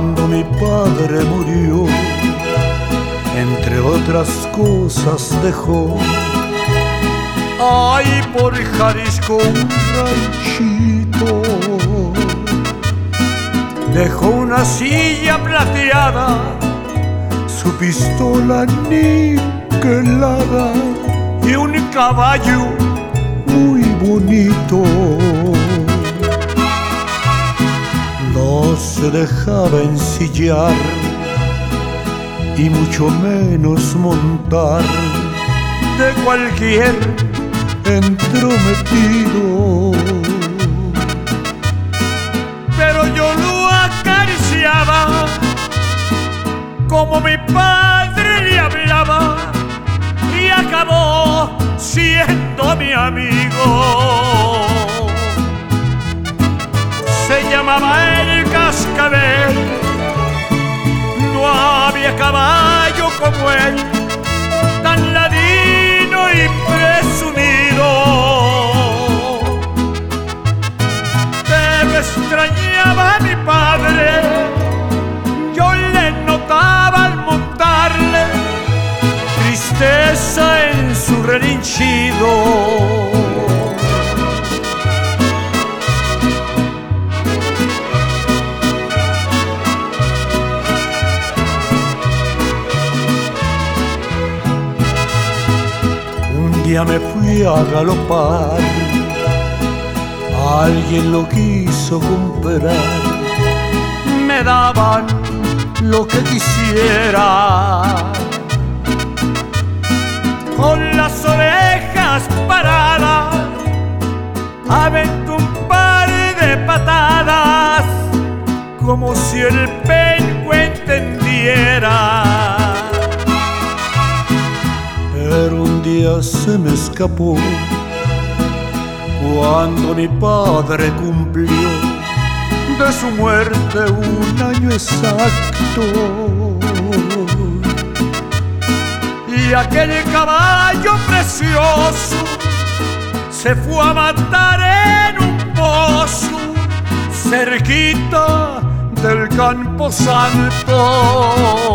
Cuando mi padre murió, entre otras cosas dejó, ay, por Jalisco un ranchito. Dejó una silla plateada, su pistola niquelada y un caballo muy bonito. No se dejaba ensillar y mucho menos montar de cualquier entrometido. Pero yo lo acariciaba como mi padre le hablaba y acabó siendo mi amigo. Se llamaba el Cascabel, no había caballo como él, tan ladino y presumido. Pero extrañaba a mi padre, yo le notaba al montarle tristeza en su relinchido. Ya me fui a galopar, alguien lo quiso comprar, me daban lo que quisiera. Con las orejas paradas, aventé un par de patadas, como si el penco entendiera. Pero un día se me escapó, cuando mi padre cumplió de su muerte un año exacto. Y aquel caballo precioso se fue a matar en un pozo cerquita del Camposanto.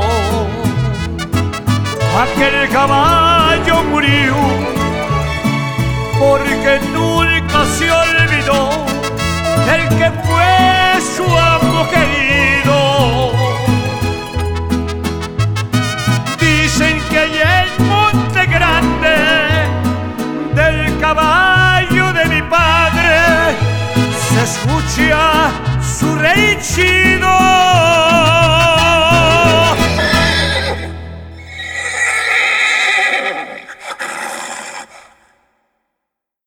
Aquel caballo murió porque nunca se olvidó del que fue su amo querido. Dicen que allá en Monte Grande del caballo de mi padre se escucha su relinchido.